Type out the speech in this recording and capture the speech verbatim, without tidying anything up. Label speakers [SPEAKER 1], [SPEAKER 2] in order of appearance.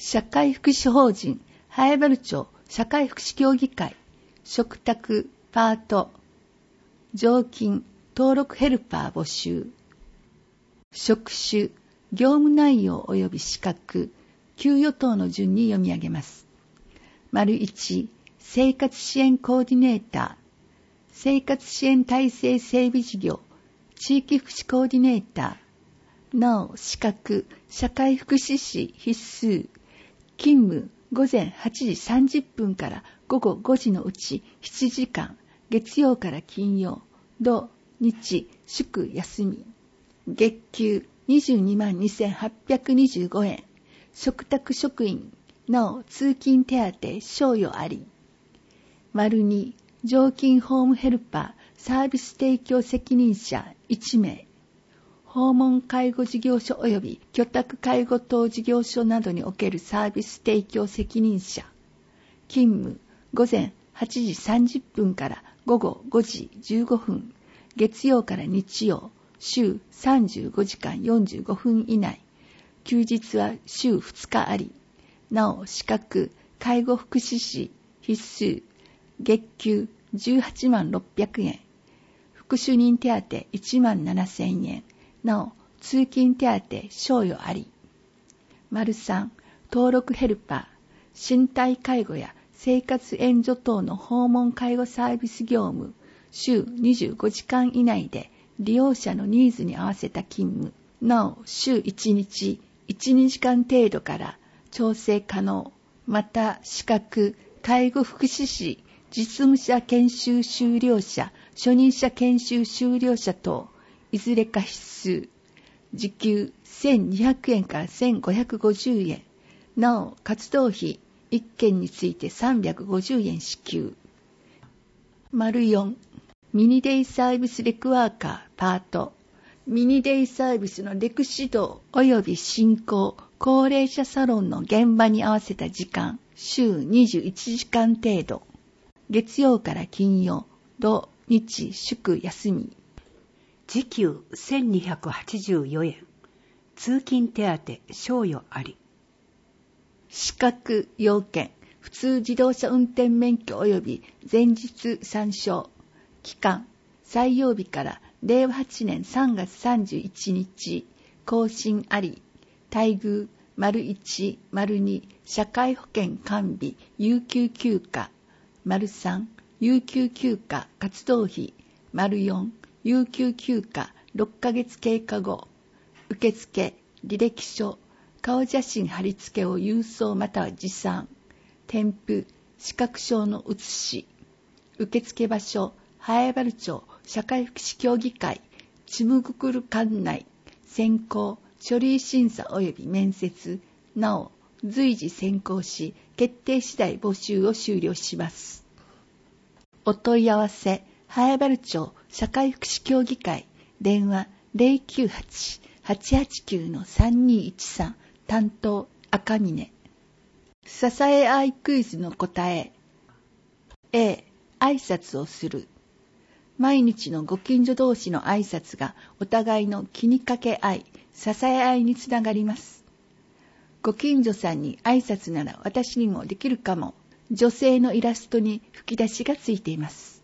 [SPEAKER 1] 社会福祉法人南風原町社会福祉協議会嘱託パート常勤登録ヘルパー募集。職種、業務内容及び資格、給与等の順に読み上げます。丸いち、生活支援コーディネーター、生活支援体制整備事業、地域福祉コーディネーター、なお、資格、社会福祉士必須、勤務、午前はちじさんじゅっぷんから午後ごじのうちしちじかん、月曜から金曜、土、日、祝、休み。月給にじゅうにまんにせんはっぴゃくにじゅうごえん。嘱託職員、なお通勤手当、賞与あり。丸に、常勤ホームヘルパー、サービス提供責任者いちめい。訪問介護事業所及び居宅介護等事業所などにおけるサービス提供責任者。勤務、午前はちじさんじゅっぷんから午後ごじじゅうごふん。月曜から日曜。週さんじゅうごじかんよんじゅうごふん以内。休日は週ふつかあり。なお、資格、介護福祉士、必須。月給じゅうはちまんろっぴゃくえん。副主任手当いちまんななせんえん。なお、通勤手当、賞与あり。丸さん、登録ヘルパー、身体介護や生活援助等の訪問介護サービス業務、週にじゅうごじかん以内で、利用者のニーズに合わせた勤務。なお、週いちにち、いち、にじかん程度から調整可能。また、資格、介護福祉士、実務者研修修了者、初任者研修修了者等、いずれか必須。時給せんにひゃくえんからせんごひゃくごじゅうえん。なお、活動費いっけんについてさんびゃくごじゅうえん支給。丸よん、ミニデイサービスレクワーカーパート。ミニデイサービスのレク指導及び進行、高齢者サロンの現場に合わせた時間、週にじゅういちじかん程度。月曜から金曜、土、日、祝、休み。
[SPEAKER 2] 時給せんにひゃくはちじゅうよえん。通勤手当、賞与あり。
[SPEAKER 1] 資格、要件、普通自動車運転免許及び前日参照。期間、採用日かられいわはちねんさんがつさんじゅういちにち、更新あり。待遇、丸いち、丸に、社会保険完備、有給休暇。丸さん、有給休暇、活動費。丸よん、有給休暇、ろっかげつ経過後。受付、履歴書、顔写真貼り付けを郵送または持参。添付、資格証の写し。受付場所、南風原町社会福祉協議会、チムグクル館内、選考、書類審査及び面接、なお、随時選考し、決定次第募集を終了します。お問い合わせ、南風原町社会福祉協議会、電話 ゼロきゅうはち はちはちきゅう さんにいちさん、担当、赤峰。支え合いクイズの答え。A、挨拶をする。毎日のご近所同士の挨拶がお互いの気にかけ合い、支え合いにつながります。ご近所さんに挨拶なら私にもできるかも。女性のイラストに吹き出しがついています。